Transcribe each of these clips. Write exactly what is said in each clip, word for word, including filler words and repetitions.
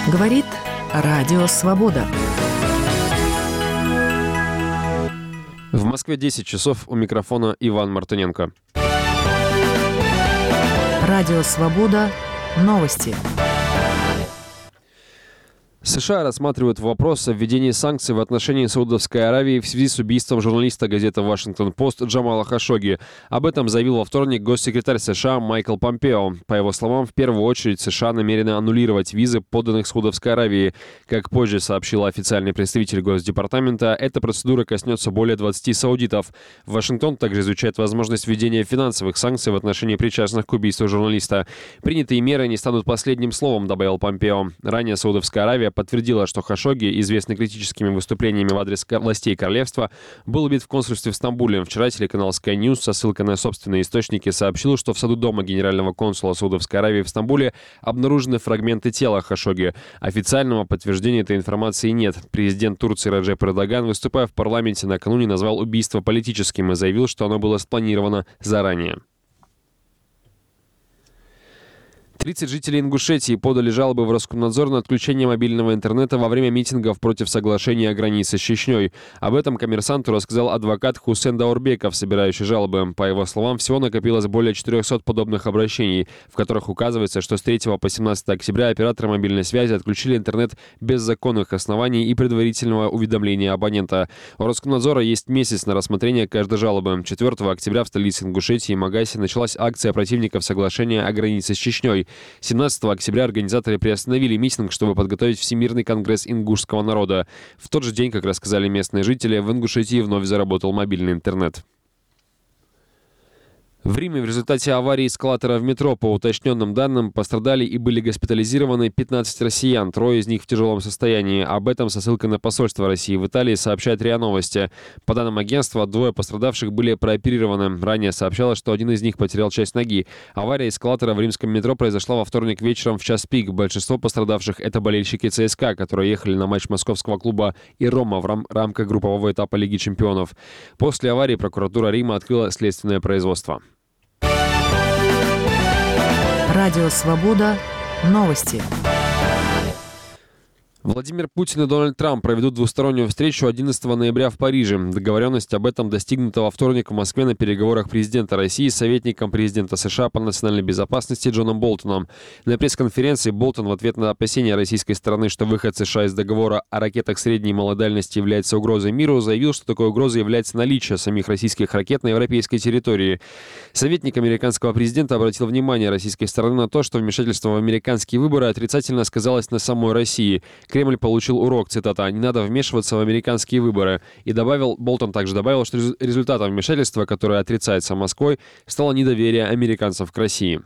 Говорит Радио Свобода. В Москве десять часов, у микрофона Иван Мартыненко. Радио Свобода. Новости. США рассматривают вопрос о введении санкций в отношении Саудовской Аравии в связи с убийством журналиста газеты «Вашингтон-Пост» Джамала Хашогги. Об этом заявил во вторник госсекретарь США Майкл Помпео. По его словам, в первую очередь США намерены аннулировать визы, поданных Саудовской Аравии. Как позже сообщил официальный представитель Госдепартамента, эта процедура коснется более двадцати саудитов. Вашингтон также изучает возможность введения финансовых санкций в отношении причастных к убийству журналиста. Принятые меры не станут последним словом, добавил Помпео. Ранее Саудовская Аравия подтвердила, что Хашогги, известный критическими выступлениями в адрес властей королевства, был убит в консульстве в Стамбуле. Вчера телеканал Sky News со ссылкой на собственные источники сообщил, что в саду дома генерального консула Саудовской Аравии в Стамбуле обнаружены фрагменты тела Хашогги. Официального подтверждения этой информации нет. Президент Турции Реджеп Эрдоган, выступая в парламенте накануне, назвал убийство политическим и заявил, что оно было спланировано заранее. тридцать жителей Ингушетии подали жалобы в Роскомнадзор на отключение мобильного интернета во время митингов против соглашения о границе с Чечней. Об этом «Коммерсанту» рассказал адвокат Хусен Даурбеков, собирающий жалобы. По его словам, всего накопилось более четырехсот подобных обращений, в которых указывается, что с третьего по семнадцатое октября операторы мобильной связи отключили интернет без законных оснований и предварительного уведомления абонента. У Роскомнадзора есть месяц на рассмотрение каждой жалобы. четвёртого октября в столице Ингушетии Магасе началась акция противников соглашения о границе с Чечней. семнадцатого октября организаторы приостановили митинг, чтобы подготовить Всемирный конгресс ингушского народа. В тот же день, как рассказали местные жители, в Ингушетии вновь заработал мобильный интернет. В Риме в результате аварии эскалатора в метро, по уточненным данным, пострадали и были госпитализированы пятнадцать россиян, трое из них в тяжелом состоянии. Об этом со ссылкой на посольство России в Италии сообщает РИА Новости. По данным агентства, двое пострадавших были прооперированы. Ранее сообщалось, что один из них потерял часть ноги. Авария эскалатора в римском метро произошла во вторник вечером в час пик. Большинство пострадавших – это болельщики ЦСКА, которые ехали на матч московского клуба и Рома в рам- рамках группового этапа Лиги чемпионов. После аварии прокуратура Рима открыла следственное производство. Радио Свобода. Новости. Владимир Путин и Дональд Трамп проведут двустороннюю встречу одиннадцатого ноября в Париже. Договоренность об этом достигнута во вторник в Москве на переговорах президента России с советником президента США по национальной безопасности Джоном Болтоном. На пресс-конференции Болтон в ответ на опасения российской стороны, что выход США из договора о ракетах средней и малой дальности является угрозой миру, заявил, что такой угрозой является наличие самих российских ракет на европейской территории. Советник американского президента обратил внимание российской стороны на то, что вмешательство в американские выборы отрицательно сказалось на самой России. Кремль получил урок, цитата, «не надо вмешиваться в американские выборы». И добавил, Болтон также добавил, что результатом вмешательства, которое отрицается Москвой, стало недоверие американцев к России.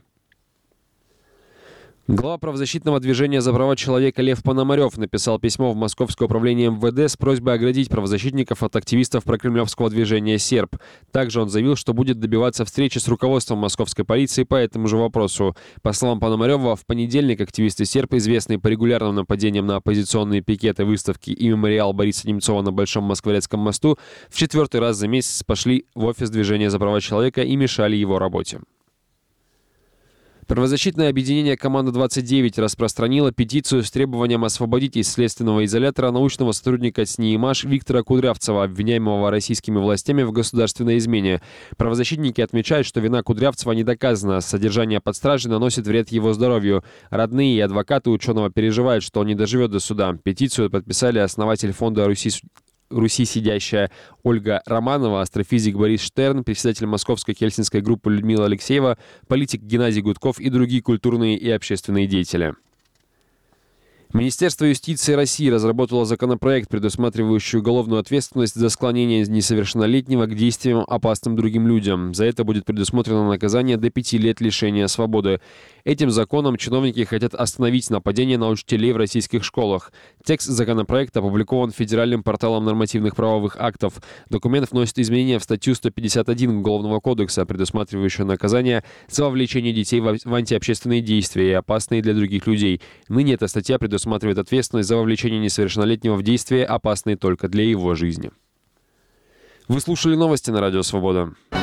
Глава правозащитного движения «За права человека» Лев Пономарев написал письмо в Московское управление эм вэ дэ с просьбой оградить правозащитников от активистов прокремлевского движения «Серб». Также он заявил, что будет добиваться встречи с руководством московской полиции по этому же вопросу. По словам Пономарева, в понедельник активисты «Серб», известные по регулярным нападениям на оппозиционные пикеты, выставки и мемориал Бориса Немцова на Большом Москворецком мосту, в четвертый раз за месяц пошли в офис движения «За права человека» и мешали его работе. Правозащитное объединение «Команда двадцать девять» распространило петицию с требованием освободить из следственного изолятора научного сотрудника СНИИМАШ Виктора Кудрявцева, обвиняемого российскими властями в государственной измене. Правозащитники отмечают, что вина Кудрявцева не доказана, содержание под стражей наносит вред его здоровью. Родные и адвокаты ученого переживают, что он не доживет до суда. Петицию подписали основатель фонда «Руси Руси сидящая» Ольга Романова, астрофизик Борис Штерн, председатель Московской Хельсинской группы Людмила Алексеева, политик Геннадий Гудков и другие культурные и общественные деятели. Министерство юстиции России разработало законопроект, предусматривающий уголовную ответственность за склонение несовершеннолетнего к действиям, опасным другим людям. За это будет предусмотрено наказание до пяти лет лишения свободы. Этим законом чиновники хотят остановить нападения на учителей в российских школах. Текст законопроекта опубликован Федеральным порталом нормативных правовых актов. Документ вносит изменения в статью сто пятьдесят один Уголовного кодекса, предусматривающую наказание за вовлечение детей в антиобщественные действия и опасные для других людей. Ныне эта статья предусматривает Предусматривает ответственность за вовлечение несовершеннолетнего в действия, опасные только для его жизни. Вы слушали новости на Радио Свобода.